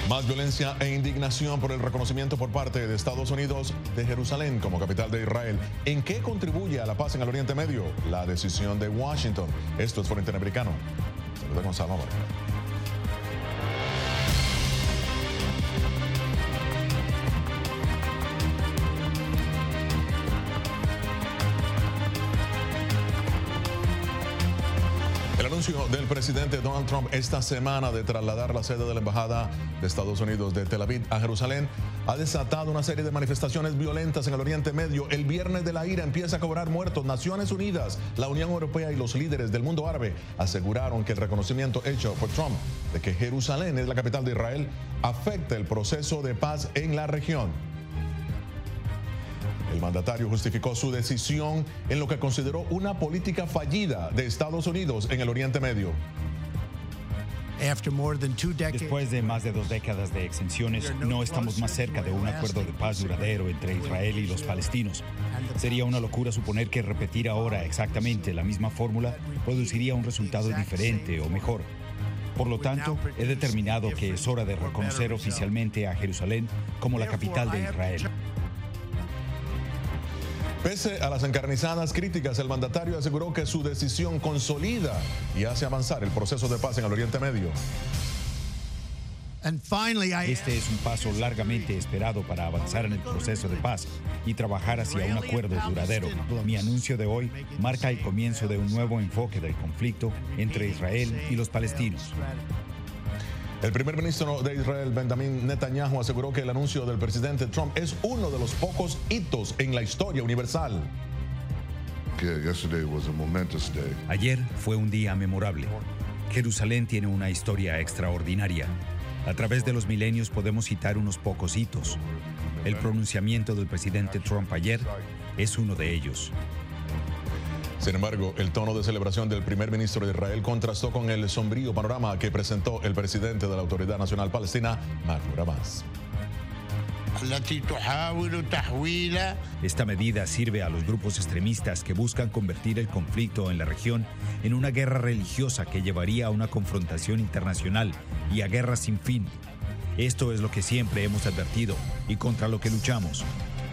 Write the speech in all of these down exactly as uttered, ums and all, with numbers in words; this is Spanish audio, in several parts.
Más violencia e indignación por el reconocimiento por parte de Estados Unidos de Jerusalén como capital de Israel. ¿En qué contribuye a la paz en el Oriente Medio? La decisión de Washington. Esto es Foro Interamericano. Saludos, Gonzalo. El anuncio del presidente Donald Trump esta semana de trasladar la sede de la Embajada de Estados Unidos de Tel Aviv a Jerusalén ha desatado una serie de manifestaciones violentas en el Oriente Medio. El viernes de la ira empieza a cobrar muertos. Naciones Unidas, la Unión Europea y los líderes del mundo árabe aseguraron que el reconocimiento hecho por Trump de que Jerusalén es la capital de Israel afecta el proceso de paz en la región. El mandatario justificó su decisión en lo que consideró una política fallida de Estados Unidos en el Oriente Medio. Después de más de dos décadas de exenciones, no estamos más cerca de un acuerdo de paz duradero entre Israel y los palestinos. Sería una locura suponer que repetir ahora exactamente la misma fórmula produciría un resultado diferente o mejor. Por lo tanto, he determinado que es hora de reconocer oficialmente a Jerusalén como la capital de Israel. Pese a las encarnizadas críticas, el mandatario aseguró que su decisión consolida y hace avanzar el proceso de paz en el Oriente Medio. Este es un paso largamente esperado para avanzar en el proceso de paz y trabajar hacia un acuerdo duradero. Mi anuncio de hoy marca el comienzo de un nuevo enfoque del conflicto entre Israel y los palestinos. El primer ministro de Israel, Benjamin Netanyahu, aseguró que el anuncio del presidente Trump es uno de los pocos hitos en la historia universal. Ayer fue un día memorable. Jerusalén tiene una historia extraordinaria. A través de los milenios podemos citar unos pocos hitos. El pronunciamiento del presidente Trump ayer es uno de ellos. Sin embargo, el tono de celebración del primer ministro de Israel contrastó con el sombrío panorama que presentó el presidente de la Autoridad Nacional Palestina, Mahmoud Abbas. Esta medida sirve a los grupos extremistas que buscan convertir el conflicto en la región en una guerra religiosa que llevaría a una confrontación internacional y a guerras sin fin. Esto es lo que siempre hemos advertido y contra lo que luchamos.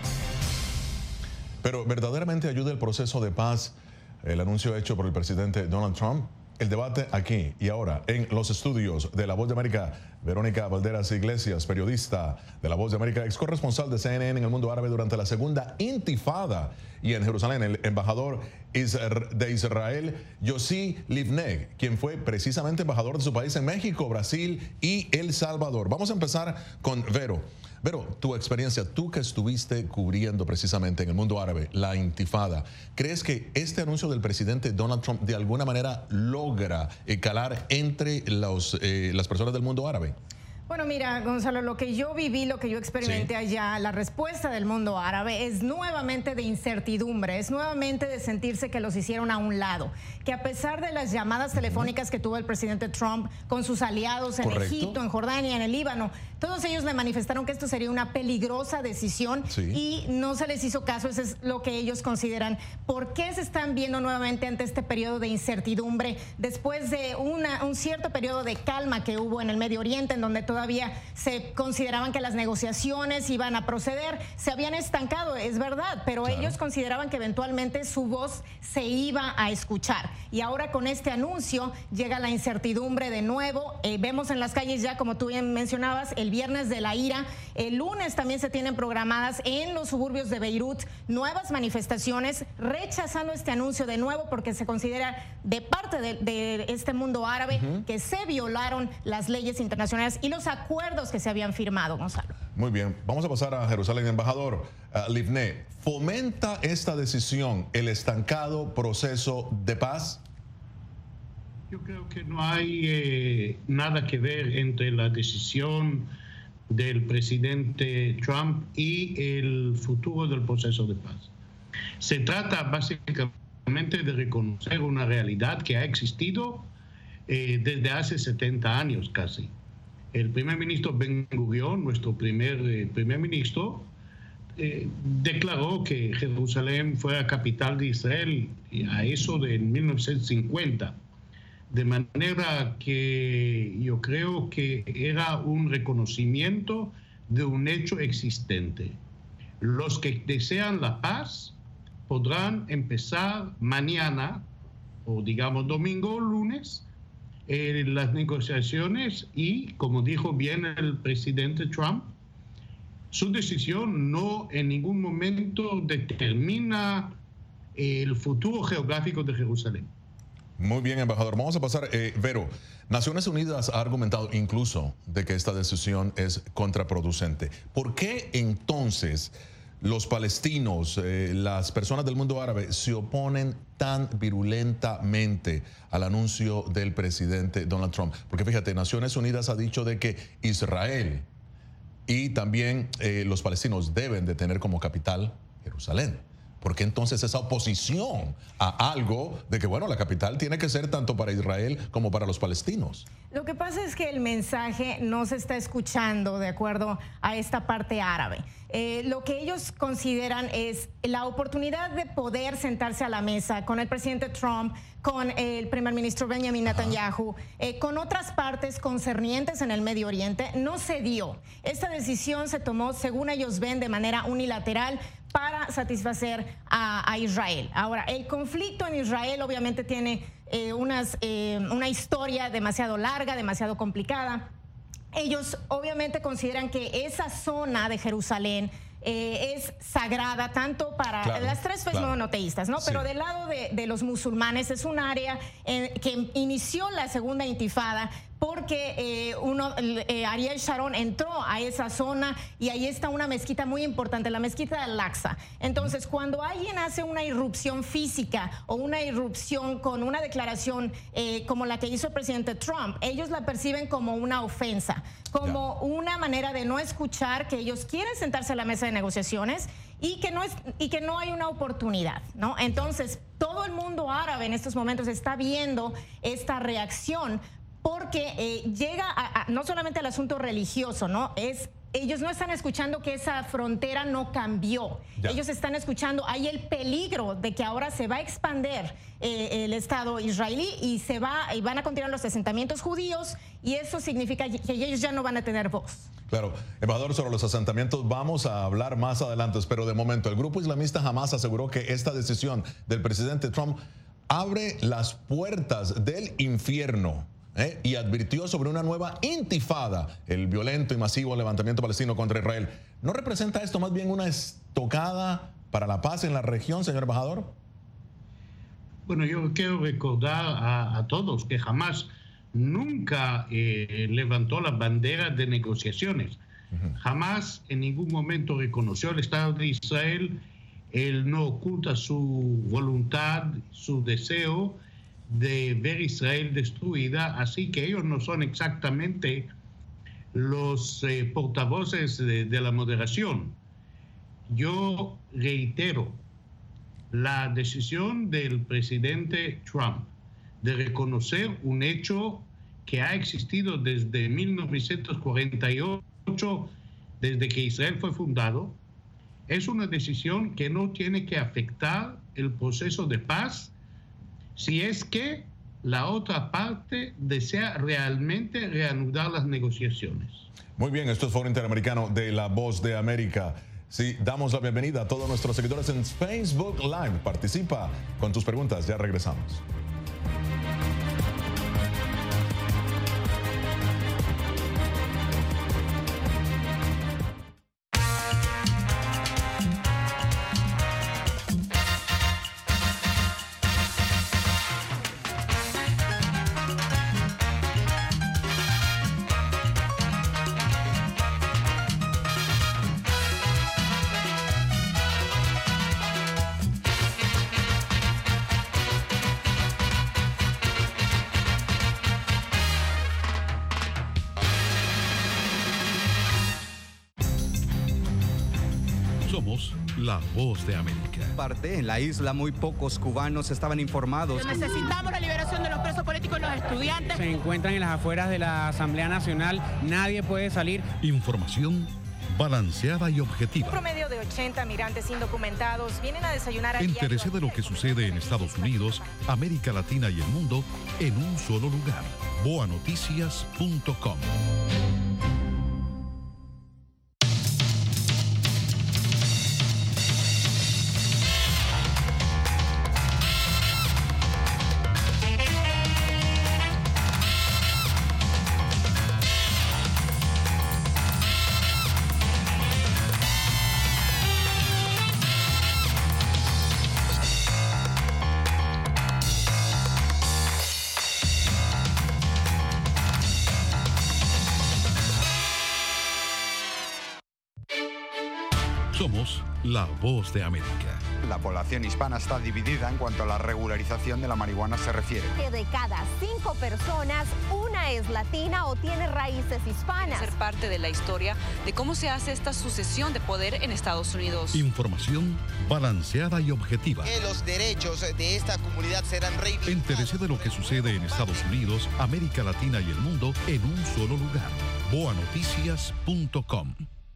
Pero ¿verdaderamente ayuda el proceso de paz el anuncio hecho por el presidente Donald Trump? El debate aquí y ahora en los estudios de La Voz de América. Verónica Valderas Iglesias, periodista de La Voz de América, ex corresponsal de C N N en el mundo árabe durante la segunda intifada, y en Jerusalén el embajador de Israel, Yossi Livne, quien fue precisamente embajador de su país en México, Brasil y El Salvador. Vamos a empezar con Vero. Vero, tu experiencia, tú que estuviste cubriendo precisamente en el mundo árabe la intifada, ¿crees que este anuncio del presidente Donald Trump de alguna manera logra calar entre los, eh, las personas del mundo árabe? Bueno, mira, Gonzalo, lo que yo viví, lo que yo experimenté sí. allá, la respuesta del mundo árabe es nuevamente de incertidumbre, es nuevamente de sentirse que los hicieron a un lado, que a pesar de las llamadas telefónicas que tuvo el presidente Trump con sus aliados en Correcto. Egipto, en Jordania, en el Líbano, todos ellos le manifestaron que esto sería una peligrosa decisión sí. y no se les hizo caso. Eso es lo que ellos consideran. ¿Por qué se están viendo nuevamente ante este periodo de incertidumbre después de una, un cierto periodo de calma que hubo en el Medio Oriente, en donde todavía Todavía se consideraban que las negociaciones iban a proceder, se habían estancado, es verdad, pero claro. ellos consideraban que eventualmente su voz se iba a escuchar. Y ahora con este anuncio llega la incertidumbre de nuevo. Eh, vemos en las calles ya, como tú bien mencionabas, el viernes de la ira. El lunes también se tienen programadas en los suburbios de Beirut nuevas manifestaciones rechazando este anuncio de nuevo, porque se considera de parte de, de este mundo árabe uh-huh. que se violaron las leyes internacionales y los acuerdos que se habían firmado, Gonzalo. Muy bien, vamos a pasar a Jerusalén. Embajador uh, Livne, ¿fomenta esta decisión el estancado proceso de paz? Yo creo que no hay eh, nada que ver entre la decisión del presidente Trump y el futuro del proceso de paz. Se trata básicamente de reconocer una realidad que ha existido eh, desde hace setenta años casi. El primer ministro Ben-Gurión, nuestro primer eh, primer ministro, eh, declaró que Jerusalén fuera capital de Israel a eso de mil novecientos cincuenta. De manera que yo creo que era un reconocimiento de un hecho existente. Los que desean la paz podrán empezar mañana, o digamos domingo o lunes, eh, las negociaciones y, como dijo bien el presidente Trump, su decisión no en ningún momento determina el futuro geográfico de Jerusalén. Muy bien, embajador. Vamos a pasar, eh, Vero, Naciones Unidas ha argumentado incluso de que esta decisión es contraproducente. ¿Por qué entonces los palestinos, eh, las personas del mundo árabe se oponen tan virulentamente al anuncio del presidente Donald Trump? Porque fíjate, Naciones Unidas ha dicho de que Israel y también eh, los palestinos deben de tener como capital Jerusalén. ¿Por qué entonces esa oposición a algo de que, bueno, la capital tiene que ser tanto para Israel como para los palestinos? Lo que pasa es que el mensaje no se está escuchando de acuerdo a esta parte árabe. Eh, lo que ellos consideran es la oportunidad de poder sentarse a la mesa con el presidente Trump, con el primer ministro Benjamin Netanyahu, eh, con otras partes concernientes en el Medio Oriente, no se dio. Esta decisión se tomó, según ellos ven, de manera unilateral para satisfacer a, a Israel. Ahora, el conflicto en Israel obviamente tiene eh, unas, eh, una historia demasiado larga, demasiado complicada. Ellos obviamente consideran que esa zona de Jerusalén eh, es sagrada tanto para claro, las tres fe claro. monoteístas, ¿no? Sí. Pero del lado de, de los musulmanes es un área eh, que inició la segunda intifada porque eh, uno, eh, Ariel Sharon entró a esa zona y ahí está una mezquita muy importante, la mezquita de Al-Aqsa. Entonces, cuando alguien hace una irrupción física o una irrupción con una declaración eh, como la que hizo el presidente Trump, ellos la perciben como una ofensa, como yeah. una manera de no escuchar que ellos quieren sentarse a la mesa de negociaciones y que no es y que no hay una oportunidad, ¿no? Entonces, todo el mundo árabe en estos momentos está viendo esta reacción porque eh, llega a, a, no solamente al asunto religioso, ¿no? Es ellos no están escuchando que esa frontera no cambió. Ya. Ellos están escuchando, hay el peligro de que ahora se va a expandir eh, el Estado israelí y se va y van a continuar los asentamientos judíos y eso significa que ellos ya no van a tener voz. Claro, embajador, sobre los asentamientos vamos a hablar más adelante, pero de momento el grupo islamista Hamas aseguró que esta decisión del presidente Trump abre las puertas del infierno. ¿Eh? Y advirtió sobre una nueva intifada, el violento y masivo levantamiento palestino contra Israel. ¿No representa esto más bien una estocada para la paz en la región, señor embajador? Bueno, yo quiero recordar a, a todos que jamás nunca eh, levantó la bandera de negociaciones. Uh-huh. Jamás en ningún momento reconoció el Estado de Israel. Él no oculta su voluntad, su deseo de ver Israel destruida, así que ellos no son exactamente los eh, portavoces de, de la moderación. Yo reitero la decisión del presidente Trump de reconocer un hecho que ha existido desde mil novecientos cuarenta y ocho, desde que Israel fue fundado. Es una decisión que no tiene que afectar el proceso de paz si es que la otra parte desea realmente reanudar las negociaciones. Muy bien, esto es Foro Interamericano de La Voz de América. Sí, damos la bienvenida a todos nuestros seguidores en Facebook Live. Participa con tus preguntas, ya regresamos. Somos La Voz de América. Parte en la isla muy pocos cubanos estaban informados. Necesitamos la liberación de los presos políticos y los estudiantes. Se encuentran en las afueras de la Asamblea Nacional. Nadie puede salir. Información balanceada y Un objetiva. promedio de ochenta migrantes indocumentados vienen a desayunar a Entérese diario de lo que sucede en Estados Unidos, América Latina y el mundo en un solo lugar. boa noticias punto com. Somos la voz de América. La población hispana está dividida en cuanto a la regularización de la marihuana se refiere. Que de cada cinco personas, una es latina o tiene raíces hispanas. Ser parte de la historia de cómo se hace esta sucesión de poder en Estados Unidos. Información balanceada y objetiva. Que los derechos de esta comunidad serán reivindicados. Entérese de lo que sucede en Estados Unidos, América Latina y el mundo en un solo lugar. boa noticias punto com.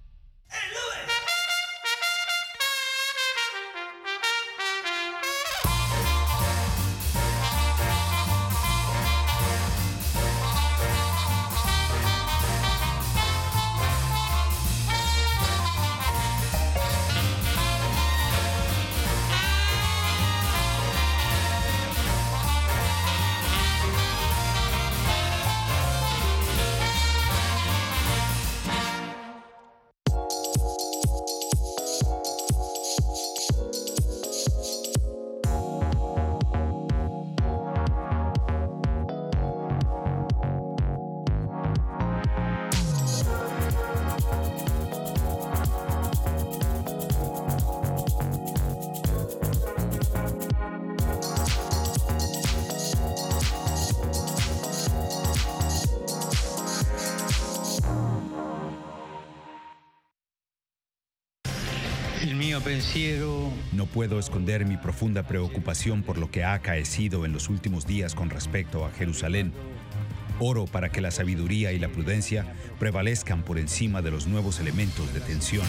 El mio pensiero. No puedo esconder mi profunda preocupación por lo que ha acaecido en los últimos días con respecto a Jerusalén. Oro para que la sabiduría y la prudencia prevalezcan por encima de los nuevos elementos de tensión.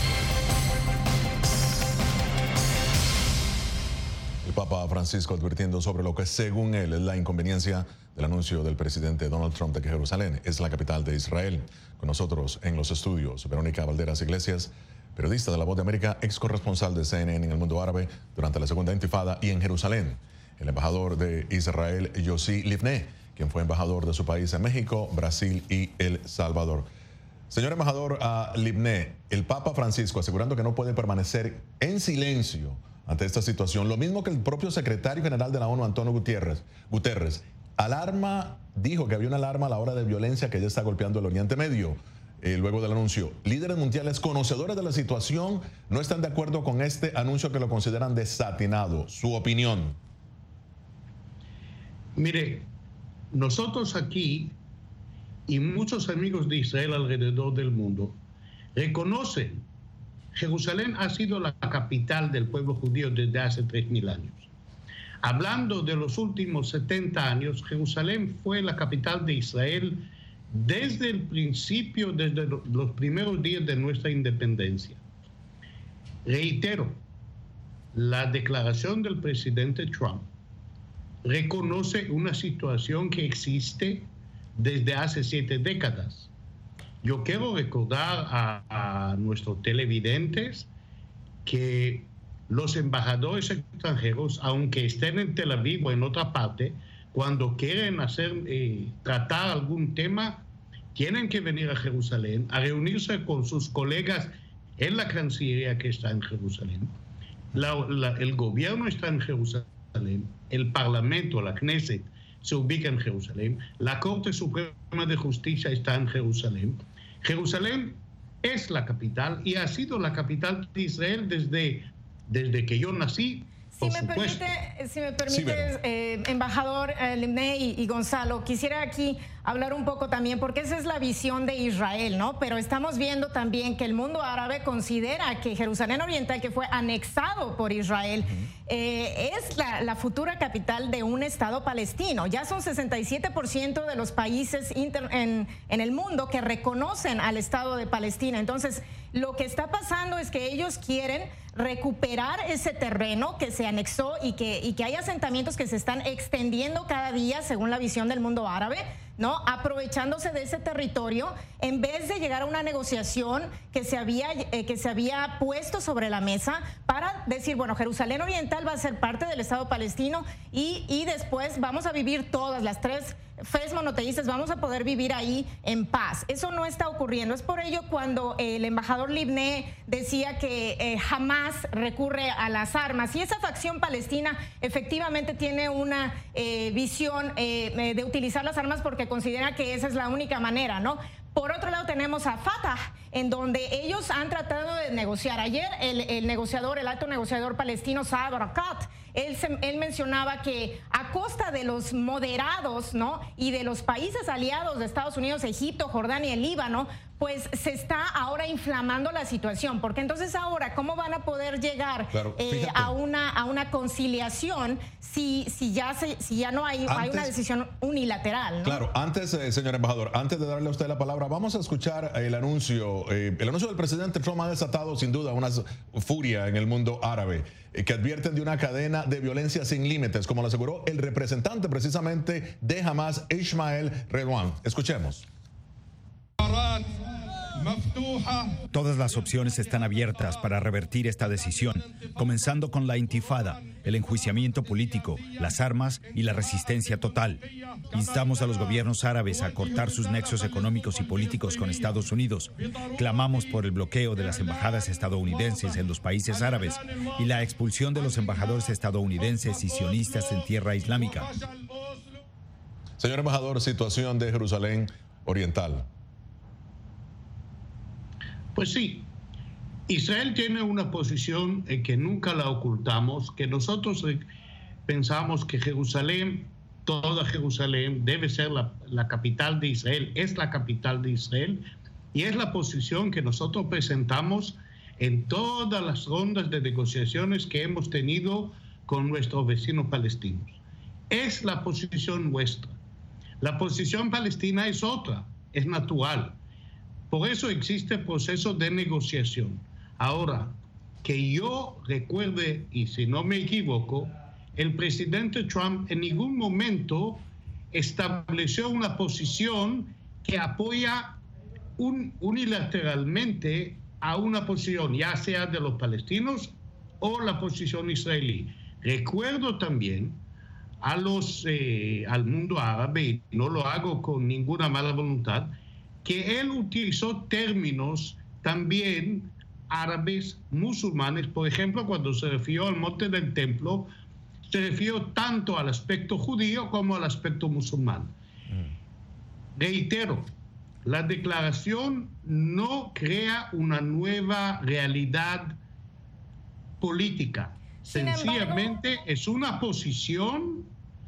El Papa Francisco advirtiendo sobre lo que según él es la inconveniencia del anuncio del presidente Donald Trump de que Jerusalén es la capital de Israel. Con nosotros en los estudios, Verónica Valderas Iglesias, periodista de La Voz de América, ex corresponsal de C N N en el mundo árabe durante la segunda intifada y en Jerusalén. El embajador de Israel, Yossi Livne, quien fue embajador de su país en México, Brasil y El Salvador. Señor embajador uh, Livne, el Papa Francisco asegurando que no puede permanecer en silencio ante esta situación, lo mismo que el propio secretario general de la ONU, Antonio Guterres, Guterres alarma, dijo que había una alarma a la hora de violencia que ya está golpeando el Oriente Medio. Eh, luego del anuncio, líderes mundiales conocedores de la situación no están de acuerdo con este anuncio que lo consideran desatinado. Su opinión. Mire, nosotros aquí y muchos amigos de Israel alrededor del mundo reconocen que Jerusalén ha sido la capital del pueblo judío desde hace tres mil años. Hablando de los últimos setenta años, Jerusalén fue la capital de Israel desde el principio, desde los primeros días de nuestra independencia. Reitero, la declaración del presidente Trump reconoce una situación que existe desde hace siete décadas. Yo quiero recordar a, a nuestros televidentes que los embajadores extranjeros, aunque estén en Tel Aviv o en otra parte, cuando quieren hacer, eh, tratar algún tema, tienen que venir a Jerusalén a reunirse con sus colegas en la Cancillería que está en Jerusalén. La, la, el gobierno está en Jerusalén, el Parlamento, la Knesset, se ubica en Jerusalén, la Corte Suprema de Justicia está en Jerusalén. Jerusalén es la capital y ha sido la capital de Israel desde, desde que yo nací. Si me, permite, si me permite, sí, eh, embajador eh, Livne y, y Gonzalo, quisiera aquí hablar un poco también, porque esa es la visión de Israel, ¿no? Pero estamos viendo también que el mundo árabe considera que Jerusalén Oriental, que fue anexado por Israel, eh, es la, la futura capital de un Estado palestino. Ya son sesenta y siete por ciento de los países inter, en, en el mundo que reconocen al Estado de Palestina. Entonces, lo que está pasando es que ellos quieren recuperar ese terreno que se anexó y que, y que hay asentamientos que se están extendiendo cada día según la visión del mundo árabe, ¿no? Aprovechándose de ese territorio en vez de llegar a una negociación que se había, eh, que se había puesto sobre la mesa para decir, bueno, Jerusalén Oriental va a ser parte del Estado palestino y, y después vamos a vivir todas las tres fes monoteístas, vamos a poder vivir ahí en paz. Eso no está ocurriendo. Es por ello cuando el embajador Libné decía que eh, Hamás recurre a las armas, y esa facción palestina efectivamente tiene una eh, visión eh, de utilizar las armas porque considera que esa es la única manera, ¿no? Por otro lado tenemos a Fatah, en donde ellos han tratado de negociar. Ayer el, el negociador, el alto negociador palestino Saad Barakat, él, se, él mencionaba que a costa de los moderados, ¿no?, y de los países aliados de Estados Unidos, Egipto, Jordania y el Líbano, pues se está ahora inflamando la situación, porque entonces ahora, ¿cómo van a poder llegar claro, eh, a, una, a una conciliación si, si, ya, se, si ya no hay, antes, hay una decisión unilateral, ¿no? Claro, antes, eh, señor embajador, antes de darle a usted la palabra, vamos a escuchar el anuncio. Eh, el anuncio del presidente Trump ha desatado sin duda una furia en el mundo árabe, eh, que advierten de una cadena de violencia sin límites, como lo aseguró el representante precisamente de Hamás, Ismael Redouan. Escuchemos. Todas las opciones están abiertas para revertir esta decisión, comenzando con la intifada, el enjuiciamiento político, las armas y la resistencia total. Instamos a los gobiernos árabes a cortar sus nexos económicos y políticos con Estados Unidos. Clamamos por el bloqueo de las embajadas estadounidenses en los países árabes y la expulsión de los embajadores estadounidenses y sionistas en tierra islámica. Señor embajador, situación de Jerusalén Oriental. Pues sí, Israel tiene una posición eh, que nunca la ocultamos, que nosotros eh, pensamos que Jerusalén, toda Jerusalén, debe ser la, la capital de Israel, es la capital de Israel, y es la posición que nosotros presentamos en todas las rondas de negociaciones que hemos tenido con nuestros vecinos palestinos. Es la posición nuestra. La posición palestina es otra, es natural. Por eso existe el proceso de negociación. Ahora, que yo recuerde, y si no me equivoco, el presidente Trump en ningún momento estableció una posición que apoya un, unilateralmente a una posición, ya sea de los palestinos o la posición israelí. Recuerdo también a los, eh, al mundo árabe, y no lo hago con ninguna mala voluntad, que él utilizó términos también árabes, musulmanes. Por ejemplo, cuando se refirió al monte del templo, se refirió tanto al aspecto judío como al aspecto musulmán. Mm. Reitero, la declaración no crea una nueva realidad política. Sin Sencillamente embargo, es una posición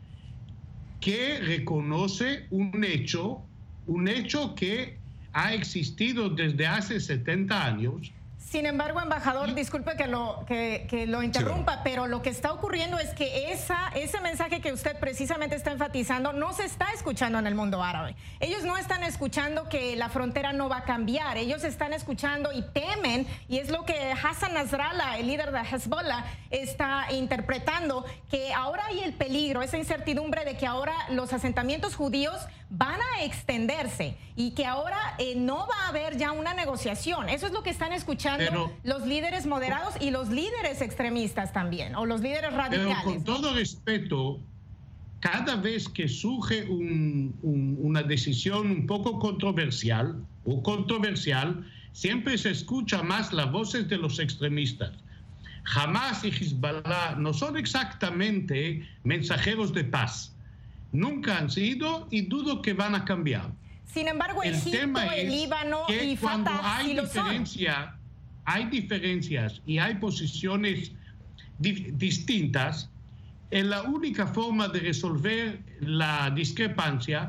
que reconoce un hecho un hecho que ha existido desde hace setenta años. Sin embargo, embajador, disculpe que lo, que, que lo interrumpa, sí, pero lo que está ocurriendo es que esa, ese mensaje que usted precisamente está enfatizando no se está escuchando en el mundo árabe. Ellos no están escuchando que la frontera no va a cambiar. Ellos están escuchando y temen, y es lo que Hassan Nasrallah, el líder de Hezbollah, está interpretando, que ahora hay el peligro, esa incertidumbre de que ahora los asentamientos judíos van a extenderse y que ahora eh, no va a haber ya una negociación. Eso es lo que están escuchando pero, los líderes moderados y los líderes extremistas también, o los líderes radicales. Pero con todo respeto, cada vez que surge un, un, una decisión un poco controversial o controversial, siempre se escucha más las voces de los extremistas. Hamás y Hezbollah no son exactamente mensajeros de paz. Nunca han sido y dudo que van a cambiar. Sin embargo, el Egipto, tema el Líbano y Fatah hay sí lo diferencia, son. Hay diferencias y hay posiciones di distintas. En la única forma de resolver la discrepancia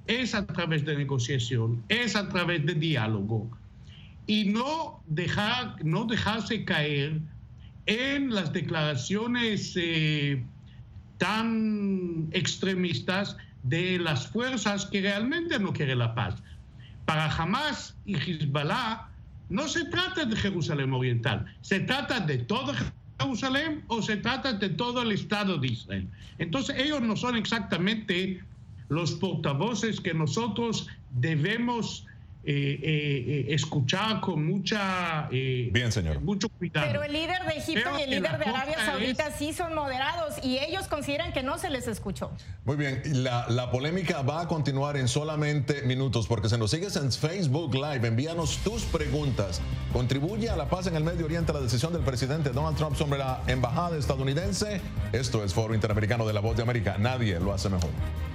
es a través de negociación, es a través de diálogo, y no, dejar, no dejarse caer en las declaraciones eh, tan extremistas de las fuerzas que realmente no quieren la paz. Para Hamas y Hezbollah no se trata de Jerusalén Oriental, se trata de todo Jerusalén o se trata de todo el Estado de Israel. Entonces ellos no son exactamente los portavoces que nosotros debemos eh, eh, escuchar con mucha eh, Bien, señor. mucho cuidado. Pero el líder de Egipto Creo y el que líder la de Arabia cosa Saudita es- sí son moderados y ellos consideran que no se les escuchó. Muy bien, la, la polémica va a continuar en solamente minutos porque si nos sigues en Facebook Live, envíanos tus preguntas. ¿Contribuye a la paz en el Medio Oriente la decisión del presidente Donald Trump sobre la embajada estadounidense? Esto es Foro Interamericano de la Voz de América. Nadie lo hace mejor.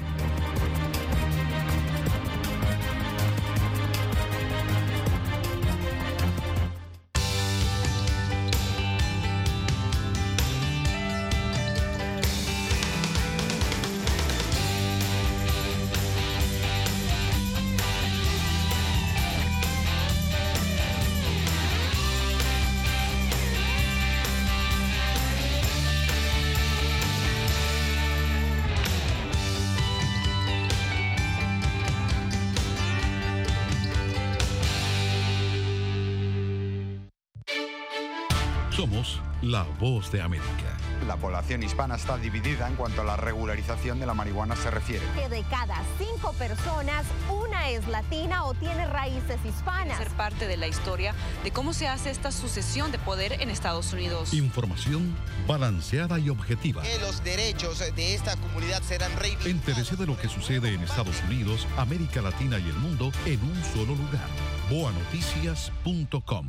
Somos la voz de América. La población hispana está dividida en cuanto a la regularización de la marihuana se refiere. Que de cada cinco personas, una es latina o tiene raíces hispanas. Ser parte de la historia de cómo se hace esta sucesión de poder en Estados Unidos. Información balanceada y objetiva. Que los derechos de esta comunidad serán reivindicados. Entérese de lo que sucede en Estados Unidos, América Latina y el mundo en un solo lugar. boa noticias punto com.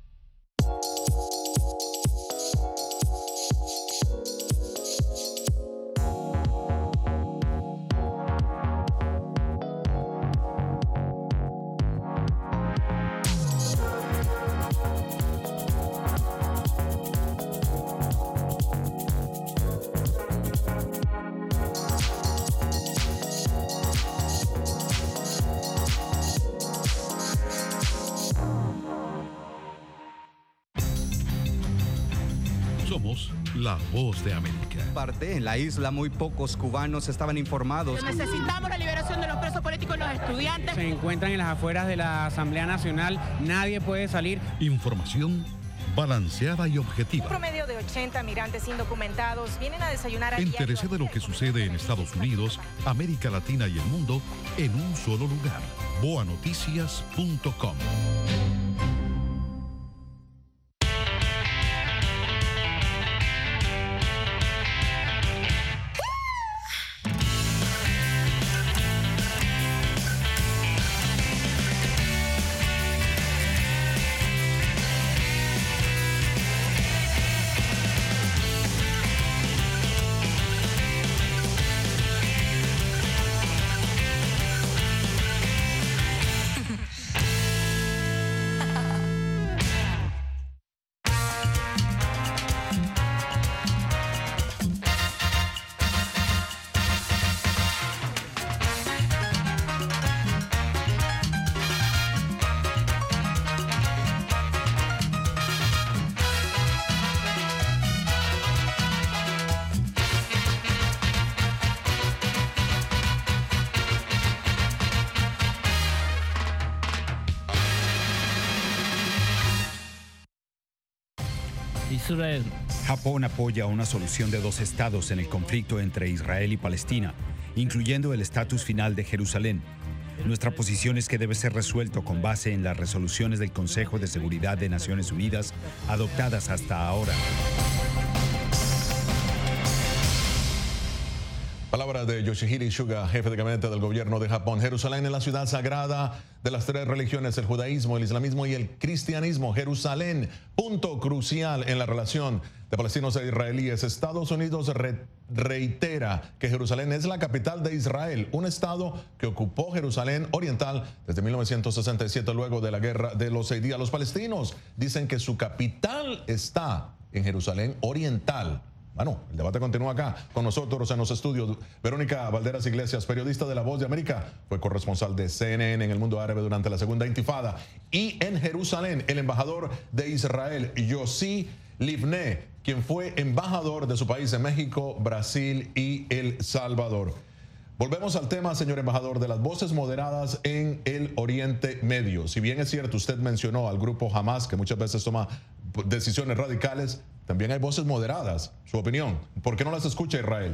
Somos la voz de América. Parte en la isla muy pocos cubanos estaban informados. Necesitamos la liberación de los presos políticos y los estudiantes. Se encuentran en las afueras de la Asamblea Nacional, nadie puede salir. Información balanceada y objetiva. Un promedio de ochenta migrantes indocumentados vienen a desayunar a Entérese de lo que sucede en Estados Unidos, América Latina y el mundo en un solo lugar. boa noticias punto com. Israel. Japón apoya una solución de dos estados en el conflicto entre Israel y Palestina, incluyendo el estatus final de Jerusalén. Nuestra posición es que debe ser resuelto con base en las resoluciones del Consejo de Seguridad de Naciones Unidas adoptadas hasta ahora. Palabras de Yoshihide Suga, jefe de gabinete del gobierno de Japón. Jerusalén es la ciudad sagrada de las tres religiones, el judaísmo, el islamismo y el cristianismo. Jerusalén, punto crucial en la relación de palestinos e israelíes. Estados Unidos re reitera que Jerusalén es la capital de Israel, un estado que ocupó Jerusalén Oriental desde mil novecientos sesenta y siete, luego de la guerra de los seis días. Los palestinos dicen que su capital está en Jerusalén Oriental. Bueno, el debate continúa acá con nosotros en los estudios. Verónica Valderas Iglesias, periodista de La Voz de América, fue corresponsal de C N N en el mundo árabe durante la segunda intifada. Y en Jerusalén, el embajador de Israel, Yossi Livne, quien fue embajador de su país en México, Brasil y El Salvador. Volvemos al tema, señor embajador, de las voces moderadas en el Oriente Medio. Si bien es cierto, usted mencionó al grupo Hamas, que muchas veces toma decisiones radicales, también hay voces moderadas. Su opinión, ¿por qué no las escucha Israel?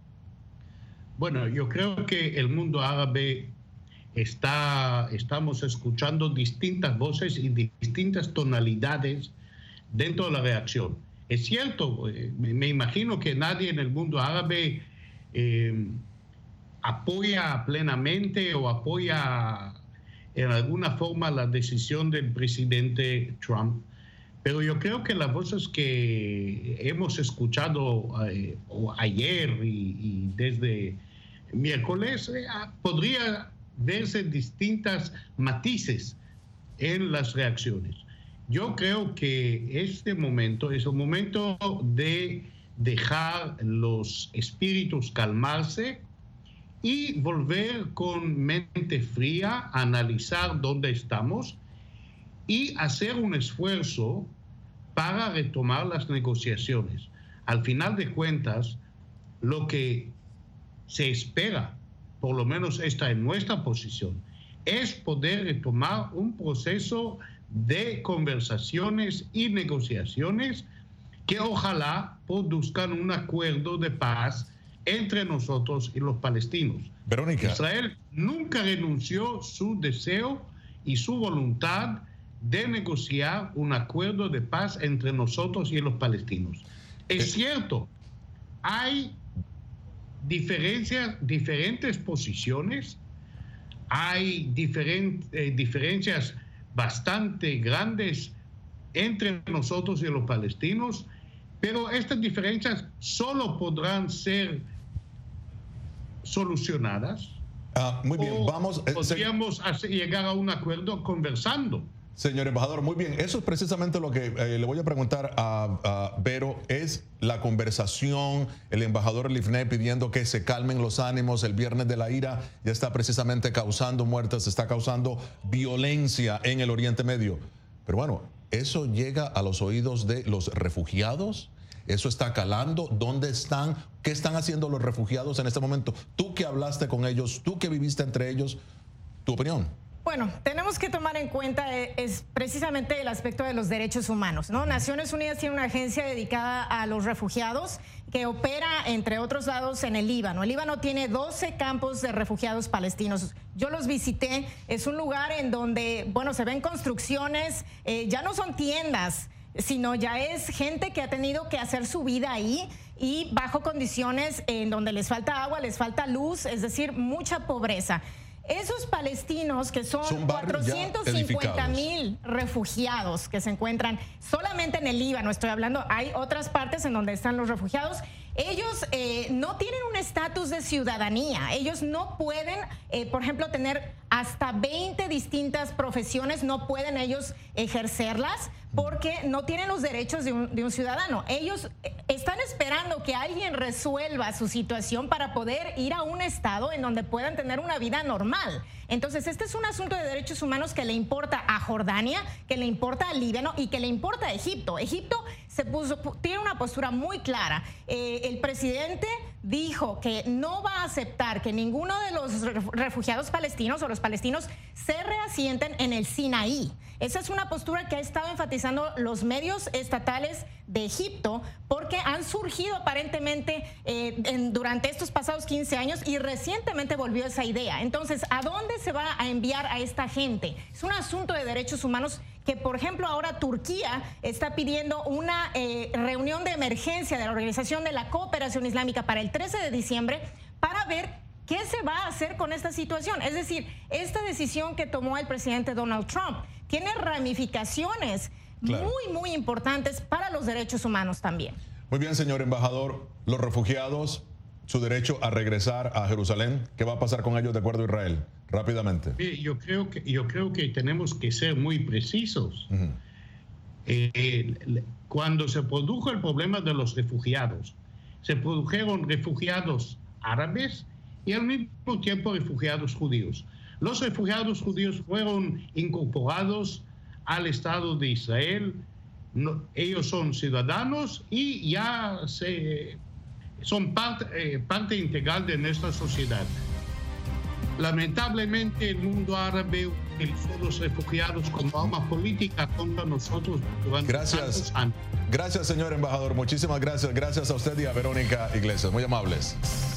Bueno, yo creo que el mundo árabe está, estamos escuchando distintas voces y distintas tonalidades dentro de la reacción. Es cierto, me imagino que nadie en el mundo árabe eh, apoya plenamente o apoya en alguna forma la decisión del presidente Trump. Pero yo creo que las voces que hemos escuchado eh, ayer y, y desde miércoles eh, podría verse distintas matices en las reacciones. Yo creo que este momento es un momento de dejar los espíritus calmarse y volver con mente fría a analizar dónde estamos y hacer un esfuerzo para retomar las negociaciones. Al final de cuentas, lo que se espera, por lo menos esta es nuestra posición, es poder retomar un proceso de conversaciones y negociaciones que ojalá produzcan un acuerdo de paz entre nosotros y los palestinos. Verónica. Israel nunca renunció su deseo y su voluntad de negociar un acuerdo de paz entre nosotros y los palestinos. Es cierto, hay diferencias, diferentes posiciones, hay diferent, eh, diferencias bastante grandes entre nosotros y los palestinos, pero estas diferencias solo podrán ser solucionadas. Ah, muy bien, o vamos. Eh, podríamos hacer, llegar a un acuerdo conversando. Señor embajador, muy bien. Eso es precisamente lo que eh, le voy a preguntar a, a Vero. Es la conversación, el embajador Livne pidiendo que se calmen los ánimos. El viernes de la ira ya está precisamente causando muertes, está causando violencia en el Oriente Medio. Pero bueno, ¿eso llega a los oídos de los refugiados? ¿Eso está calando? ¿Dónde están? ¿Qué están haciendo los refugiados en este momento? Tú que hablaste con ellos, tú que viviste entre ellos, ¿tu opinión? Bueno, tenemos que tomar en cuenta es precisamente el aspecto de los derechos humanos, ¿no? Naciones Unidas tiene una agencia dedicada a los refugiados que opera, entre otros lados, en el Líbano. El Líbano tiene doce campos de refugiados palestinos. Yo los visité. Es un lugar en donde, bueno, se ven construcciones, eh, ya no son tiendas, sino ya es gente que ha tenido que hacer su vida ahí y bajo condiciones en donde les falta agua, les falta luz, es decir, mucha pobreza. Esos palestinos, que son, son cuatrocientos cincuenta mil refugiados que se encuentran solamente en el Líbano, estoy hablando, hay otras partes en donde están los refugiados, ellos eh, no tienen un estatus de ciudadanía, ellos no pueden, eh, por ejemplo, tener hasta veinte distintas profesiones, no pueden ellos ejercerlas porque no tienen los derechos de un, de un ciudadano. Ellos están esperando que alguien resuelva su situación para poder ir a un estado en donde puedan tener una vida normal. Entonces, este es un asunto de derechos humanos que le importa a Jordania, que le importa al Líbano y que le importa a Egipto. Egipto se puso, tiene una postura muy clara. Eh, el presidente dijo que no va a aceptar que ninguno de los refugiados palestinos o los palestinos se reasienten en el Sinaí. Esa es una postura que ha estado enfatizando los medios estatales de Egipto porque han surgido aparentemente eh, en, durante estos pasados quince años y recientemente volvió esa idea. Entonces, ¿a dónde se va a enviar a esta gente? Es un asunto de derechos humanos que, por ejemplo, ahora Turquía está pidiendo una eh, reunión de emergencia de la Organización de la Cooperación Islámica para el trece de diciembre para ver qué se va a hacer con esta situación. Es decir, esta decisión que tomó el presidente Donald Trump tiene ramificaciones claro. muy, muy importantes para los derechos humanos también. Muy bien, señor embajador. Los refugiados, su derecho a regresar a Jerusalén, ¿qué va a pasar con ellos de acuerdo a Israel? Rápidamente. Yo creo que, yo creo que tenemos que ser muy precisos. Uh-huh. eh, cuando se produjo el problema de los refugiados, se produjeron refugiados árabes y al mismo tiempo refugiados judíos. Los refugiados judíos fueron incorporados al Estado de Israel. No, ellos son ciudadanos y ya se, son parte, eh, parte integral de nuestra sociedad. Lamentablemente el mundo árabe utilizó los refugiados como arma política contra nosotros durante Gracias. tantos años. Gracias, señor embajador. Muchísimas gracias. Gracias a usted y a Verónica Iglesias. Muy amables.